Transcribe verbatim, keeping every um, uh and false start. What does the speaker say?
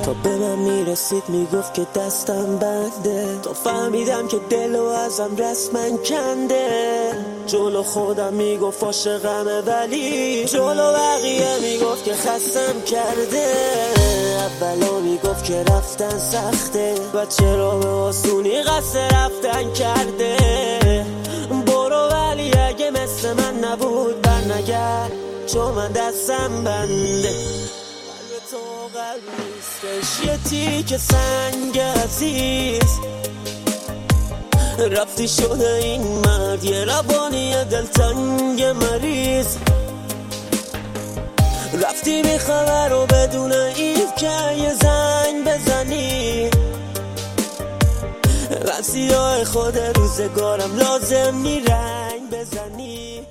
تا به من میرسید میگفت که دستم بنده، تا فهمیدم که دلو ازم رسما کنده. جلو خودم میگفت عاشقمه ولی جلو بقیه میگفت که خستم کرده. اولا میگفت که رفتن سخته و چرا به آسونی قصد رفتن کرده. برو ولی اگه مثل من نبود برنگرد، چون من دستم بنده. قلب تو قلب نیستش یه تیک سنگ عزیز، رفتی شده این مرد یه روانی دلتنگ مریض. رفتی بی خبر و بدون این که یه زنگ بزنی، رفتی های خود روزگارم لازم نی رنگ بزنی.